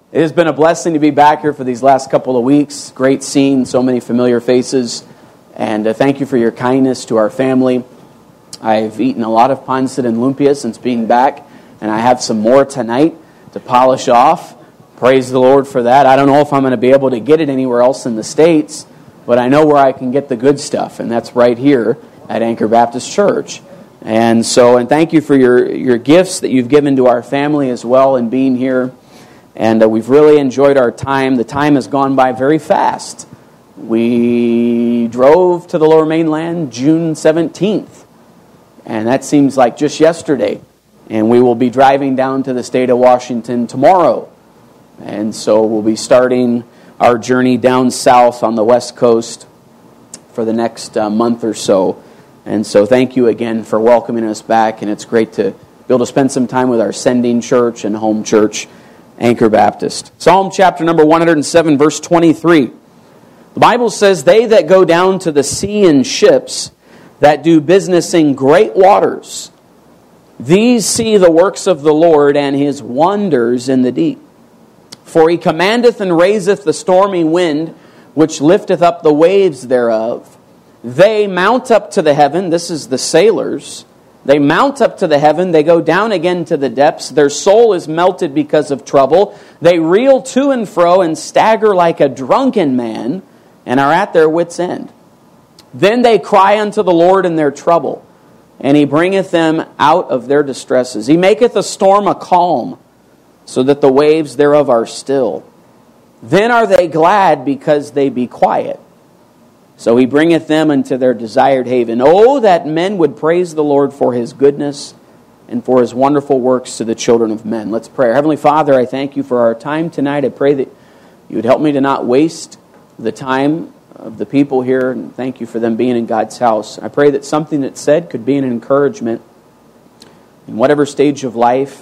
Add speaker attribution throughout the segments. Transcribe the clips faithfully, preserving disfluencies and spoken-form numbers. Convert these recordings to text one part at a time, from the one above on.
Speaker 1: It has been a blessing to be back here for these last couple of weeks. Great seeing so many familiar faces. And uh, thank you for your kindness to our family. I've eaten a lot of pancit and lumpia since being back, and I have some more tonight to polish off. Praise the Lord for that. I don't know if I'm going to be able to get it anywhere else in the States, but I know where I can get the good stuff, and that's right here at Anchor Baptist Church. And so, and thank you for your, your gifts that you've given to our family as well in being here. And uh, we've really enjoyed our time. The time has gone by very fast. We drove to the Lower Mainland June seventeenth. And that seems like just yesterday. And we will be driving down to the state of Washington tomorrow. And so we'll be starting our journey down south on the West Coast for the next uh, month or so. And so thank you again for welcoming us back. And it's great to be able to spend some time with our sending church and home church, Anchor Baptist. Psalm chapter number one hundred seven, verse twenty-three. The Bible says, "They that go down to the sea in ships, that do business in great waters, these see the works of the Lord and His wonders in the deep. For He commandeth and raiseth the stormy wind, which lifteth up the waves thereof. They mount up to the heaven," this is the sailors, "they mount up to the heaven, they go down again to the depths. Their soul is melted because of trouble. They reel to and fro and stagger like a drunken man, and are at their wits' end. Then they cry unto the Lord in their trouble, and He bringeth them out of their distresses. He maketh a storm a calm, so that the waves thereof are still. Then are they glad because they be quiet. So He bringeth them into their desired haven. Oh, that men would praise the Lord for His goodness and for His wonderful works to the children of men." Let's pray. Heavenly Father, I thank You for our time tonight. I pray that You would help me to not waste the time of the people here, and thank You for them being in God's house. I pray that something that's said could be an encouragement in whatever stage of life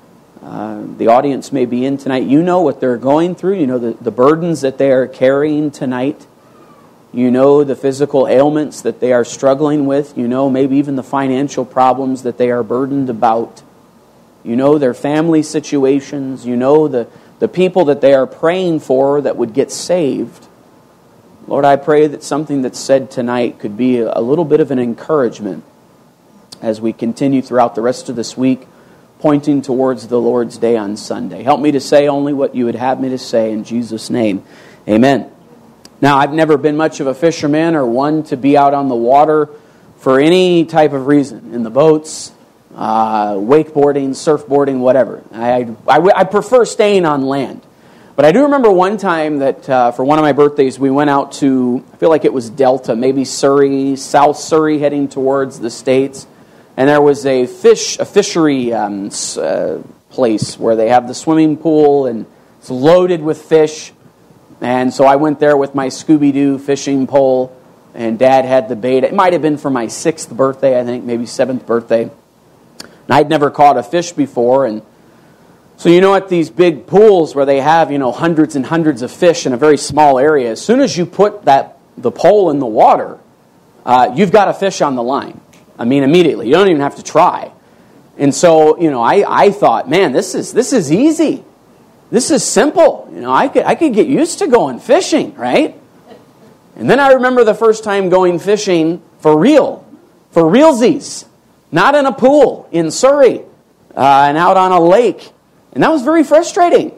Speaker 1: uh, the audience may be in tonight. You know what they're going through. You know the, the burdens that they are carrying tonight. You know the physical ailments that they are struggling with. You know maybe even the financial problems that they are burdened about. You know their family situations. You know the, the people that they are praying for that would get saved. Lord, I pray that something that's said tonight could be a little bit of an encouragement as we continue throughout the rest of this week, pointing towards the Lord's Day on Sunday. Help me to say only what You would have me to say in Jesus' name. Amen. Now, I've never been much of a fisherman or one to be out on the water for any type of reason, in the boats, uh, wakeboarding, surfboarding, whatever. I, I, I prefer staying on land. But I do remember one time that uh, for one of my birthdays, we went out to, I feel like it was Delta, maybe Surrey, South Surrey, heading towards the States. And there was a fish, a fishery um, uh, place where they have the swimming pool and it's loaded with fish. And so I went there with my Scooby-Doo fishing pole, and Dad had the bait. It might have been for my sixth birthday, I think, maybe seventh birthday. And I'd never caught a fish before, and so you know at these big pools where they have, you know, hundreds and hundreds of fish in a very small area, as soon as you put that the pole in the water, uh, you've got a fish on the line. I mean, immediately. You don't even have to try. And so, you know, I, I thought, man, this is this is easy. This is simple. You know, I could I could get used to going fishing, right? And then I remember the first time going fishing for real, for realsies, not in a pool in Surrey, uh, and out on a lake. And that was very frustrating.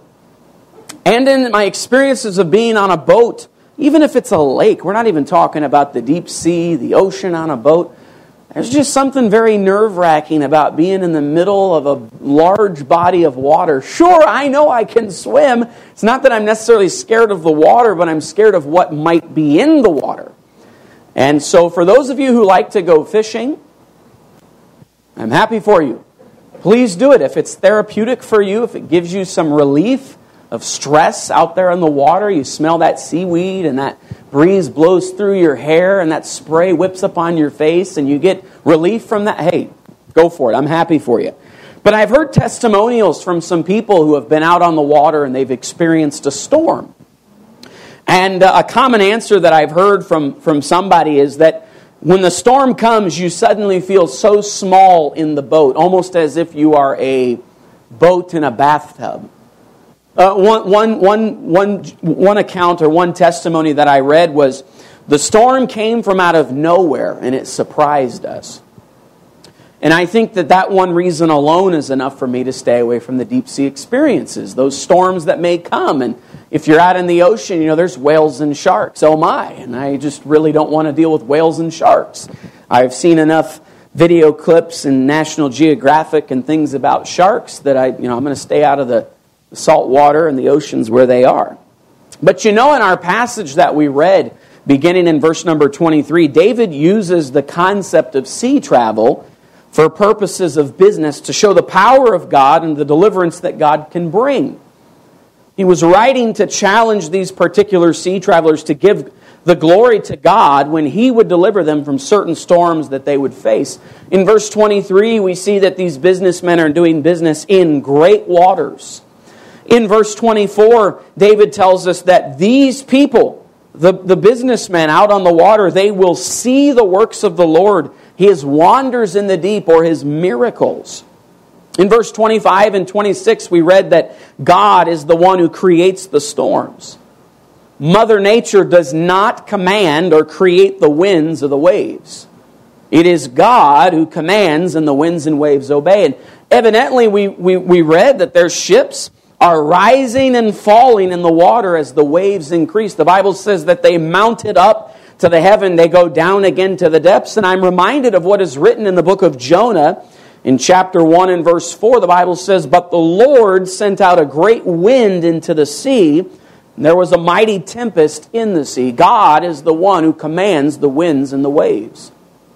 Speaker 1: And in my experiences of being on a boat, even if it's a lake, we're not even talking about the deep sea, the ocean on a boat. There's just something very nerve-wracking about being in the middle of a large body of water. Sure, I know I can swim. It's not that I'm necessarily scared of the water, but I'm scared of what might be in the water. And so for those of you who like to go fishing, I'm happy for you. Please do it. If it's therapeutic for you, if it gives you some relief of stress out there in the water, you smell that seaweed and that breeze blows through your hair and that spray whips up on your face and you get relief from that, hey, go for it. I'm happy for you. But I've heard testimonials from some people who have been out on the water and they've experienced a storm. And uh, a common answer that I've heard from, from somebody is that when the storm comes, you suddenly feel so small in the boat, almost as if you are a boat in a bathtub. Uh, one, one, one, one, one account or one testimony that I read was, the storm came from out of nowhere and it surprised us. And I think that that one reason alone is enough for me to stay away from the deep sea experiences, those storms that may come. And if you're out in the ocean, you know, there's whales and sharks. Oh my. And I just really don't want to deal with whales and sharks. I've seen enough video clips in National Geographic and things about sharks that I, you know, I'm going to stay out of the salt water and the oceans where they are. But you know, in our passage that we read, beginning in verse number twenty-three, David uses the concept of sea travel for purposes of business to show the power of God and the deliverance that God can bring. He was writing to challenge these particular sea travelers to give the glory to God when He would deliver them from certain storms that they would face. In verse twenty-three, we see that these businessmen are doing business in great waters. In verse twenty-four, David tells us that these people, the, the businessmen out on the water, they will see the works of the Lord, His wonders in the deep, or His miracles. In verse twenty-five and twenty-six, we read that God is the one who creates the storms. Mother Nature does not command or create the winds or the waves. It is God who commands, and the winds and waves obey. And evidently, we, we, we read that their ships are rising and falling in the water as the waves increase. The Bible says that they mounted up to the heaven, they go down again to the depths. And I'm reminded of what is written in the book of Jonah. In chapter one and verse four, the Bible says, "But the Lord sent out a great wind into the sea, and there was a mighty tempest in the sea." God is the one who commands the winds and the waves.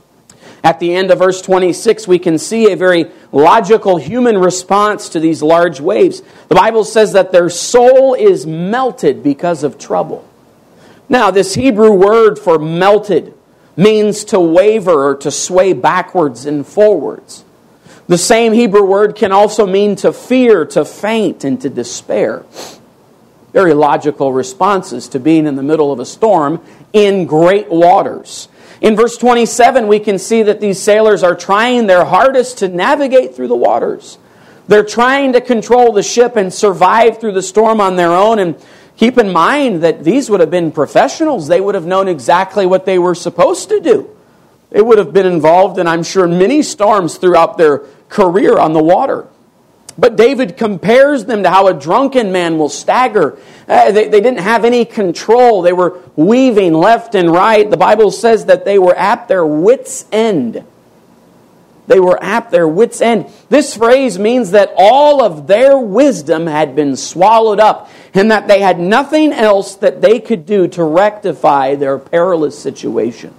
Speaker 1: At the end of verse twenty-six, we can see a very logical human response to these large waves. The Bible says that their soul is melted because of trouble. Now, this Hebrew word for melted means to waver or to sway backwards and forwards. The same Hebrew word can also mean to fear, to faint, and to despair. Very logical responses to being in the middle of a storm in great waters. In verse twenty-seven, we can see that these sailors are trying their hardest to navigate through the waters. They're trying to control the ship and survive through the storm on their own. And keep in mind that these would have been professionals. They would have known exactly what they were supposed to do. They would have been involved in, I'm sure, many storms throughout their career on the water. But David compares them to how a drunken man will stagger. Uh, they, they didn't have any control. They were weaving left and right. The Bible says that they were at their wits' end. They were at their wits' end. This phrase means that all of their wisdom had been swallowed up, and that they had nothing else that they could do to rectify their perilous situation.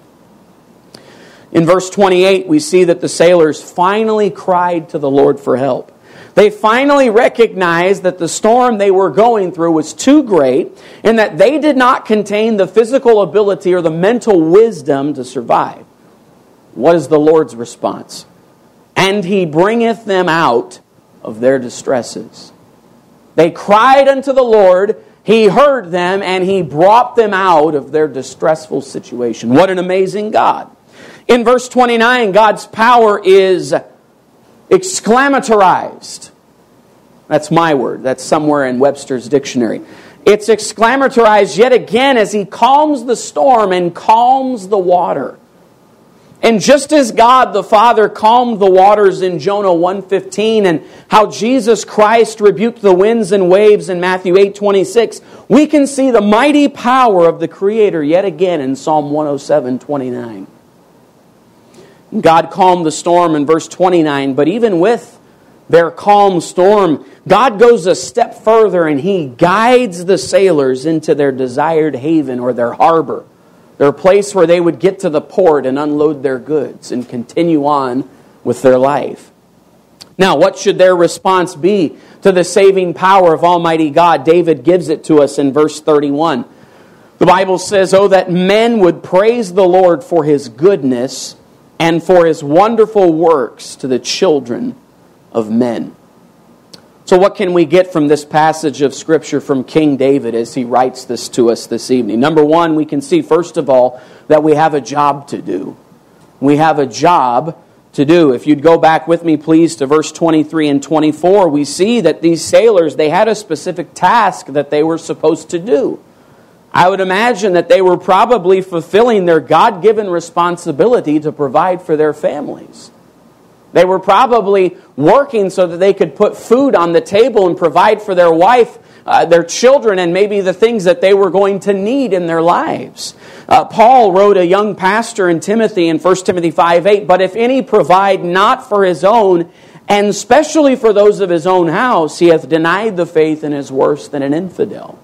Speaker 1: In verse twenty-eight, we see that the sailors finally cried to the Lord for help. They finally recognized that the storm they were going through was too great, and that they did not contain the physical ability or the mental wisdom to survive. What is the Lord's response? "And He bringeth them out of their distresses." They cried unto the Lord, He heard them, and He brought them out of their distressful situation. What an amazing God. In verse twenty-nine, God's power is exclamatorized. That's my word. That's somewhere in Webster's dictionary. It's exclamatorized yet again as He calms the storm and calms the water. And just as God the Father calmed the waters in Jonah one fifteen, and how Jesus Christ rebuked the winds and waves in Matthew eight twenty-six, we can see the mighty power of the Creator yet again in Psalm one oh seven twenty-nine. God calmed the storm in verse twenty-nine, but even with their calm storm, God goes a step further and He guides the sailors into their desired haven or their harbor, their place where they would get to the port and unload their goods and continue on with their life. Now, what should their response be to the saving power of Almighty God? David gives it to us in verse thirty-one. The Bible says, "Oh, that men would praise the Lord for His goodness and for His wonderful works to the children of men." So what can we get from this passage of Scripture from King David as he writes this to us this evening? Number one, we can see, first of all, that we have a job to do. We have a job to do. If you'd go back with me, please, to verse twenty-three and twenty-four, we see that these sailors, they had a specific task that they were supposed to do. I would imagine that they were probably fulfilling their God-given responsibility to provide for their families. They were probably working so that they could put food on the table and provide for their wife, uh, their children, and maybe the things that they were going to need in their lives. Uh, Paul wrote a young pastor in Timothy in First Timothy five eight, "But if any provide not for his own, and especially for those of his own house, he hath denied the faith and is worse than an infidel."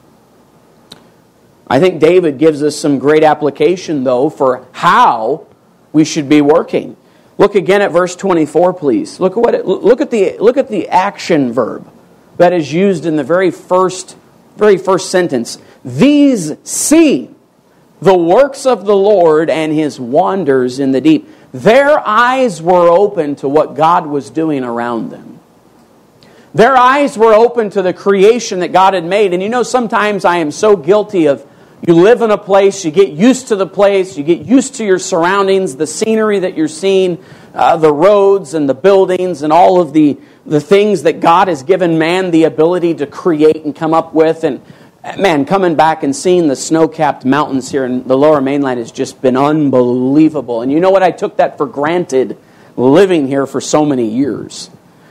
Speaker 1: I think David gives us some great application, though, for how we should be working. Look again at verse twenty-four, please. Look at what it, look at the look at the action verb that is used in the very first very first sentence. These see the works of the Lord and His wonders in the deep. Their eyes were open to what God was doing around them. Their eyes were open to the creation that God had made. And you know, sometimes I am so guilty of, you live in a place, you get used to the place, you get used to your surroundings, the scenery that you're seeing, uh, the roads and the buildings and all of the, the things that God has given man the ability to create and come up with. And man, coming back and seeing the snow-capped mountains here in the Lower Mainland has just been unbelievable. And you know what? I took that for granted living here for so many years.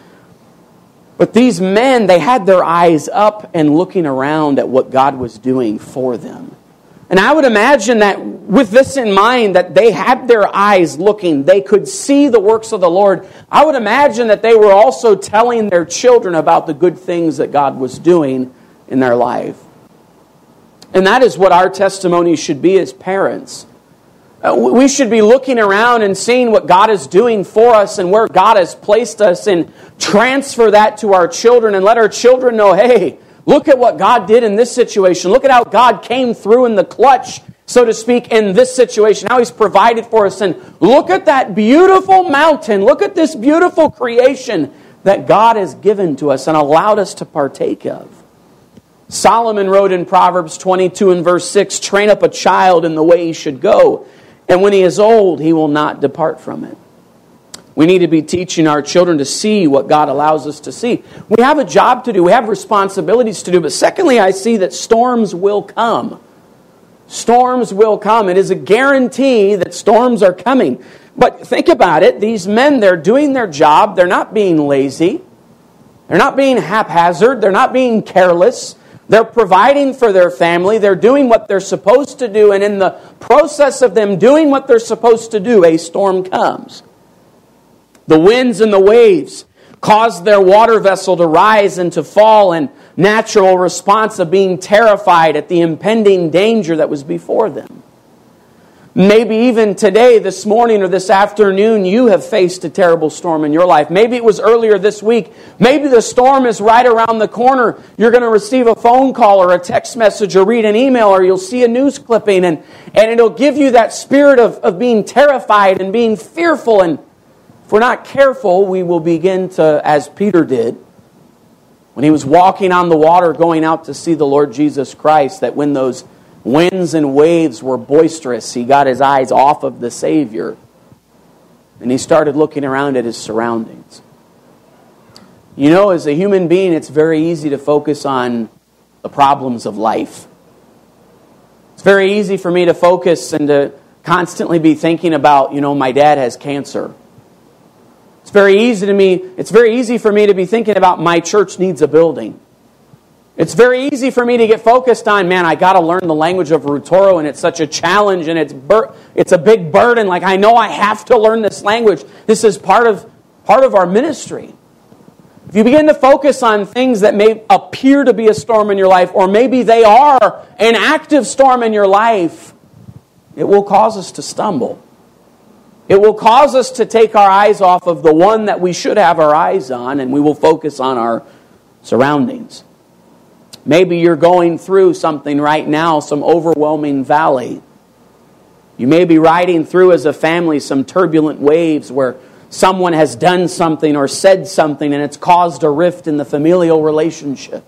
Speaker 1: But these men, they had their eyes up and looking around at what God was doing for them. And I would imagine that with this in mind, that they had their eyes looking, they could see the works of the Lord. I would imagine that they were also telling their children about the good things that God was doing in their life. And that is what our testimony should be as parents. Uh, we should be looking around and seeing what God is doing for us and where God has placed us, and transfer that to our children and let our children know, hey, look at what God did in this situation. Look at how God came through in the clutch, so to speak, in this situation. How He's provided for us. And look at that beautiful mountain. Look at this beautiful creation that God has given to us and allowed us to partake of. Solomon wrote in Proverbs twenty-two and verse six, "Train up a child in the way he should go, and when he is old, he will not depart from it." We need to be teaching our children to see what God allows us to see. We have a job to do. We have responsibilities to do. But secondly, I see that storms will come. Storms will come. It is a guarantee that storms are coming. But think about it. These men, they're doing their job. They're not being lazy. They're not being haphazard. They're not being careless. They're providing for their family. They're doing what they're supposed to do. And in the process of them doing what they're supposed to do, a storm comes. The winds and the waves caused their water vessel to rise and to fall, in natural response of being terrified at the impending danger that was before them. Maybe even today, this morning or this afternoon, you have faced a terrible storm in your life. Maybe it was earlier this week. Maybe the storm is right around the corner. You're going to receive a phone call or a text message or read an email, or you'll see a news clipping, and, and it'll give you that spirit of, of being terrified and being fearful. And if we're not careful, we will begin to, as Peter did, when he was walking on the water going out to see the Lord Jesus Christ, that when those winds and waves were boisterous, he got his eyes off of the Savior and he started looking around at his surroundings. You know, as a human being, it's very easy to focus on the problems of life. It's very easy for me to focus and to constantly be thinking about, you know, my dad has cancer. It's very easy to me, it's very easy for me to be thinking about my church needs a building. It's very easy for me to get focused on, man, I got to learn the language of Rotorua, and it's such a challenge, and it's bur- it's a big burden. Like, I know I have to learn this language. This is part of part of our ministry. If you begin to focus on things that may appear to be a storm in your life, or maybe they are an active storm in your life, it will cause us to stumble. It will cause us to take our eyes off of the one that we should have our eyes on, and we will focus on our surroundings. Maybe you're going through something right now, some overwhelming valley. You may be riding through as a family some turbulent waves where someone has done something or said something and it's caused a rift in the familial relationship.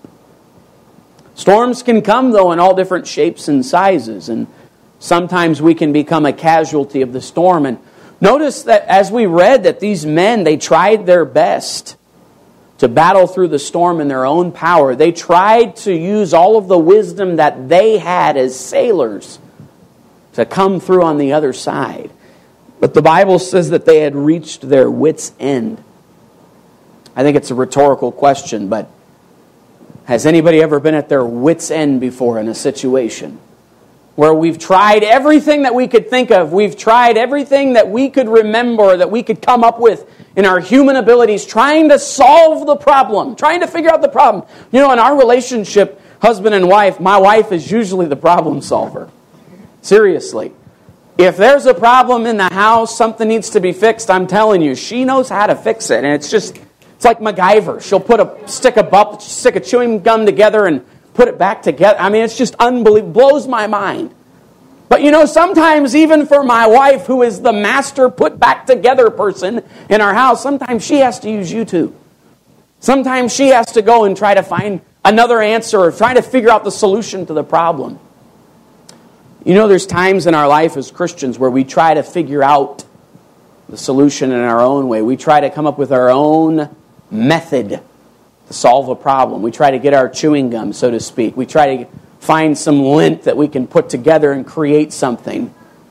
Speaker 1: Storms can come, though, in all different shapes and sizes, and sometimes we can become a casualty of the storm. And Notice that as we read that these men, they tried their best to battle through the storm in their own power. They tried to use all of the wisdom that they had as sailors to come through on the other side. But the Bible says that they had reached their wits' end. I think it's a rhetorical question, but has anybody ever been at their wits' end before in a situation where we've tried everything that we could think of, we've tried everything that we could remember, that we could come up with in our human abilities, trying to solve the problem, trying to figure out the problem. You know, in our relationship, husband and wife, my wife is usually the problem solver. Seriously. If there's a problem in the house, something needs to be fixed, I'm telling you, she knows how to fix it. And it's just, it's like MacGyver. She'll put a stick of, bu- stick of chewing gum together and put it back together. I mean, it's just unbelievable. Blows my mind. But you know, sometimes even for my wife, who is the master put back together person in our house, sometimes she has to use YouTube. Sometimes she has to go and try to find another answer or try to figure out the solution to the problem. You know, there's times in our life as Christians where we try to figure out the solution in our own way. We try to come up with our own method to solve a problem. We try to get our chewing gum, so to speak. We try to find some lint that we can put together and create something.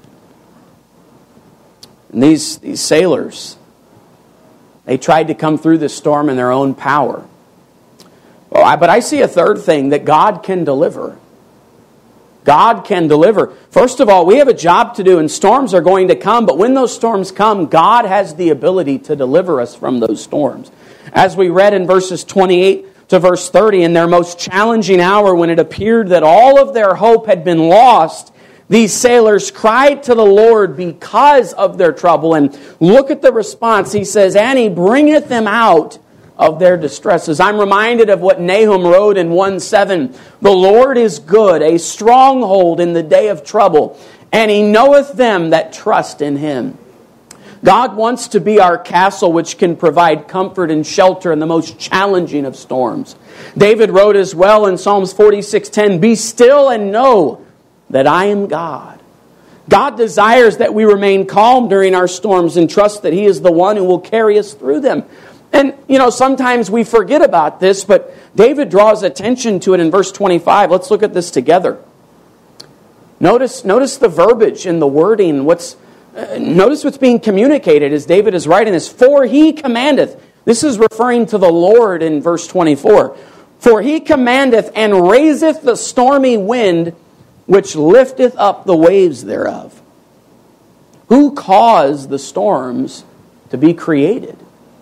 Speaker 1: And these, these sailors, they tried to come through this storm in their own power. Well, I, but I see a third thing, that God can deliver. God can deliver. First of all, we have a job to do, and storms are going to come. But when those storms come, God has the ability to deliver us from those storms. As we read in verses twenty-eight to verse thirty, in their most challenging hour, when it appeared that all of their hope had been lost, these sailors cried to the Lord because of their trouble. And look at the response. He says, "And He bringeth them out of their distresses." I'm reminded of what Nahum wrote in one seven. "The Lord is good, a stronghold in the day of trouble, and He knoweth them that trust in Him." God wants to be our castle, which can provide comfort and shelter in the most challenging of storms. David wrote as well in Psalms forty-six ten, "Be still and know that I am God." God desires that we remain calm during our storms and trust that He is the one who will carry us through them. And, you know, sometimes we forget about this, but David draws attention to it in verse twenty-five. Let's look at this together. Notice, notice the verbiage and the wording. What's uh, notice what's being communicated as David is writing this. "For He commandeth." This is referring to the Lord in verse twenty-four. "For He commandeth and raiseth the stormy wind, which lifteth up the waves thereof." Who caused the storms to be created?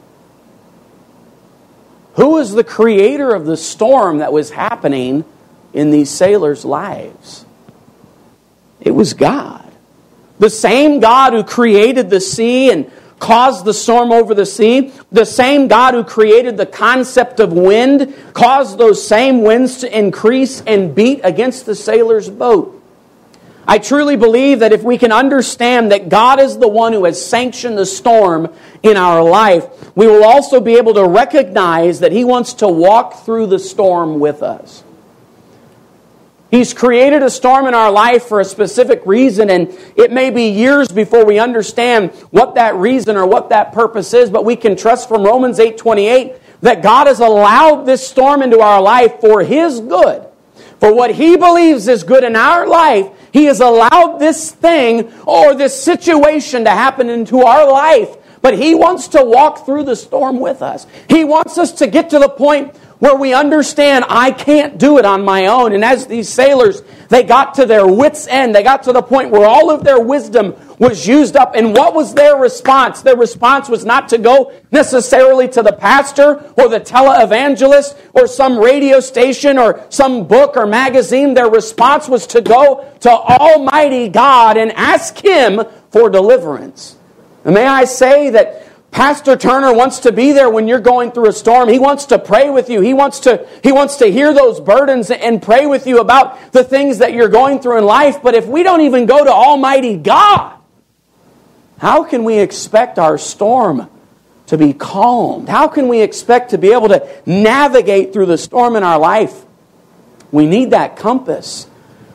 Speaker 1: Who is the creator of the storm that was happening in these sailors' lives? It was God. The same God who created the sea and caused the storm over the sea, the same God who created the concept of wind, caused those same winds to increase and beat against the sailors' boat. I truly believe that if we can understand that God is the one who has sanctioned the storm in our life, we will also be able to recognize that He wants to walk through the storm with us. He's created a storm in our life for a specific reason, and it may be years before we understand what that reason or what that purpose is, but we can trust from Romans eight twenty-eight that God has allowed this storm into our life for His good. For what He believes is good in our life, He has allowed this thing or this situation to happen into our life. But He wants to walk through the storm with us. He wants us to get to the point where we understand, I can't do it on my own. And as these sailors, they got to their wits' end. They got to the point where all of their wisdom was used up. And what was their response? Their response was not to go necessarily to the pastor or the televangelist or some radio station or some book or magazine. Their response was to go to Almighty God and ask Him for deliverance. And may I say that Pastor Turner wants to be there when you're going through a storm. He wants to pray with you. He wants to, he wants to hear those burdens and pray with you about the things that you're going through in life. But if we don't even go to Almighty God, how can we expect our storm to be calmed? How can we expect to be able to navigate through the storm in our life? We need that compass.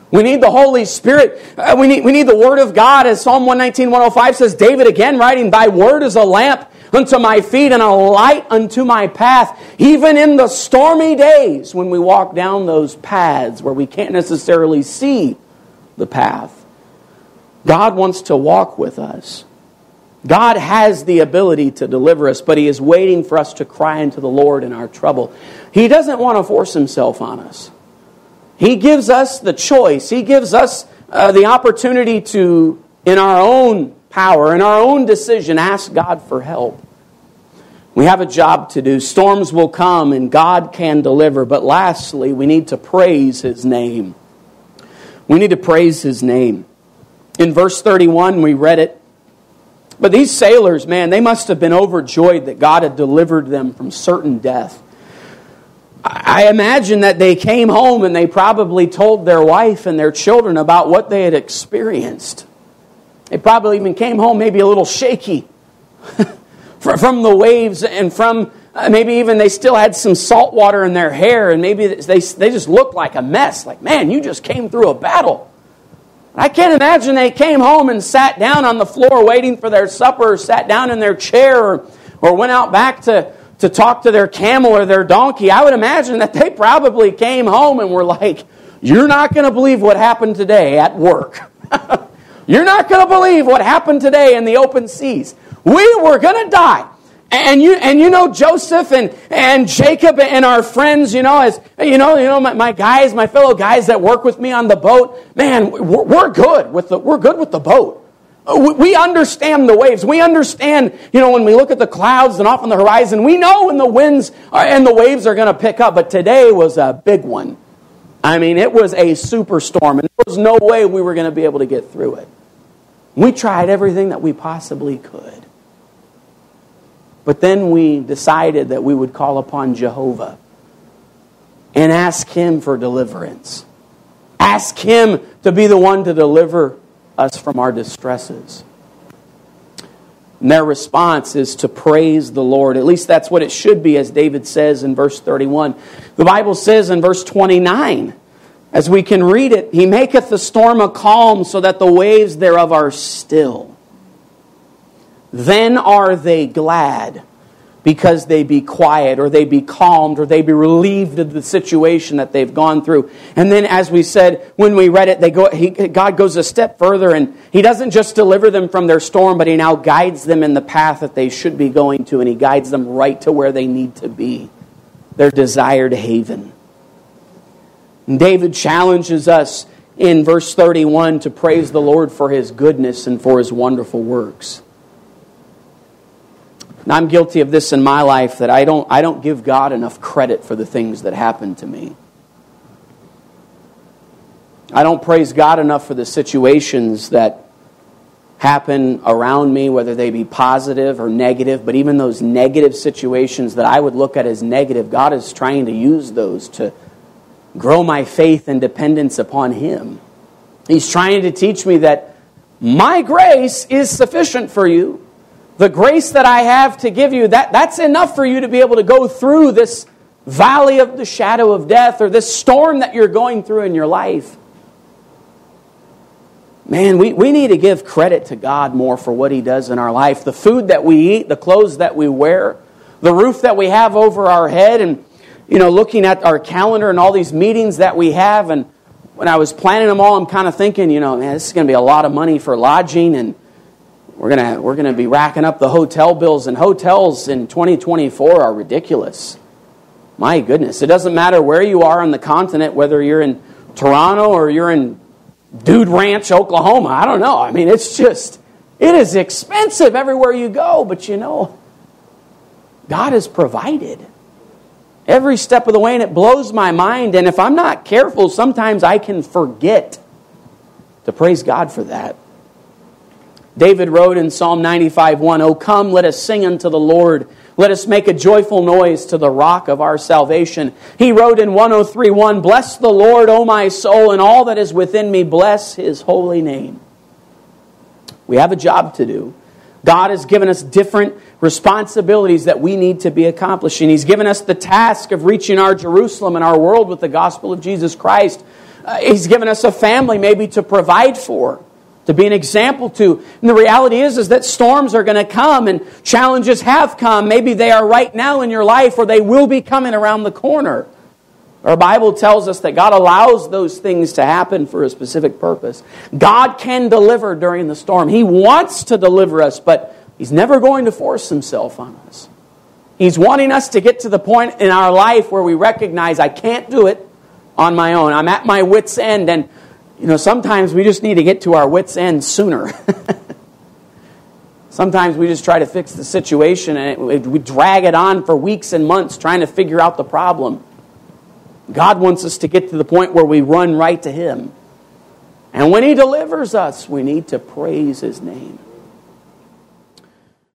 Speaker 1: We need the Holy Spirit. Uh, we need we need the Word of God. As Psalm one nineteen, one oh five says, David again writing, Thy Word is a lamp unto my feet and a light unto my path. Even in the stormy days when we walk down those paths where we can't necessarily see the path, God wants to walk with us. God has the ability to deliver us, but He is waiting for us to cry unto the Lord in our trouble. He doesn't want to force Himself on us. He gives us the choice. He gives us uh, the opportunity to, in our own power, in our own decision, ask God for help. We have a job to do. Storms will come and God can deliver. But lastly, we need to praise His name. We need to praise His name. In verse thirty-one, we read it. But these sailors, man, they must have been overjoyed that God had delivered them from certain death. I imagine that they came home and they probably told their wife and their children about what they had experienced. They probably even came home maybe a little shaky from the waves, and from uh, maybe even they still had some salt water in their hair, and maybe they, they just looked like a mess. Like, man, you just came through a battle. I can't imagine they came home and sat down on the floor waiting for their supper, or sat down in their chair, or, or went out back to, to talk to their camel or their donkey. I would imagine that they probably came home and were like, you're not going to believe what happened today at work. You're not going to believe what happened today in the open seas. We were going to die. And you and you know Joseph and, and Jacob and our friends, you know, as you know, you know my, my guys, my fellow guys that work with me on the boat, man, we're, we're good with the we're good with the boat. We understand the waves. We understand, you know, when we look at the clouds and off on the horizon, we know when the winds are, and the waves are going to pick up. But today was a big one. I mean, it was a superstorm, and there was no way we were going to be able to get through it. We tried everything that we possibly could. But then we decided that we would call upon Jehovah and ask Him for deliverance. Ask Him to be the one to deliver us from our distresses. And their response is to praise the Lord. At least that's what it should be, as David says in verse thirty-one. The Bible says in verse twenty-nine, as we can read it, He maketh the storm a calm, so that the waves thereof are still. Then are they glad, because they be quiet, or they be calmed, or they be relieved of the situation that they've gone through. And then, as we said, when we read it, they go. He, God goes a step further, and He doesn't just deliver them from their storm, but He now guides them in the path that they should be going to, and He guides them right to where they need to be, their desired haven. And David challenges us in verse thirty-one to praise the Lord for His goodness and for His wonderful works. And I'm guilty of this in my life, that I don't, I don't give God enough credit for the things that happen to me. I don't praise God enough for the situations that happen around me, whether they be positive or negative. But even those negative situations that I would look at as negative, God is trying to use those to grow my faith and dependence upon Him. He's trying to teach me that my grace is sufficient for you. The grace that I have to give you, that, that's enough for you to be able to go through this valley of the shadow of death, or this storm that you're going through in your life. Man, we, we need to give credit to God more for what He does in our life. The food that we eat, the clothes that we wear, the roof that we have over our head, and, you know, looking at our calendar and all these meetings that we have. And when I was planning them all, I'm kind of thinking, you know, man, this is going to be a lot of money for lodging, and We're gonna we're gonna be racking up the hotel bills, and hotels in twenty twenty-four are ridiculous. My goodness, it doesn't matter where you are on the continent, whether you're in Toronto or you're in Dude Ranch, Oklahoma. I don't know. I mean, it's just it is expensive everywhere you go. But you know, God has provided every step of the way, and it blows my mind. And if I'm not careful, sometimes I can forget to praise God for that. David wrote in Psalm ninety-five one, "O come, let us sing unto the Lord. Let us make a joyful noise to the rock of our salvation." He wrote in one oh three one, "Bless the Lord, O my soul, and all that is within me. Bless His holy name." We have a job to do. God has given us different responsibilities that we need to be accomplishing. He's given us the task of reaching our Jerusalem and our world with the gospel of Jesus Christ. Uh, he's given us a family maybe to provide for, to be an example to. And the reality is, is that storms are going to come and challenges have come. Maybe they are right now in your life, or they will be coming around the corner. Our Bible tells us that God allows those things to happen for a specific purpose. God can deliver during the storm. He wants to deliver us, but He's never going to force Himself on us. He's wanting us to get to the point in our life where we recognize, I can't do it on my own. I'm at my wit's end, and you know, sometimes we just need to get to our wit's end sooner. Sometimes we just try to fix the situation and it, we drag it on for weeks and months trying to figure out the problem. God wants us to get to the point where we run right to Him. And when He delivers us, we need to praise His name.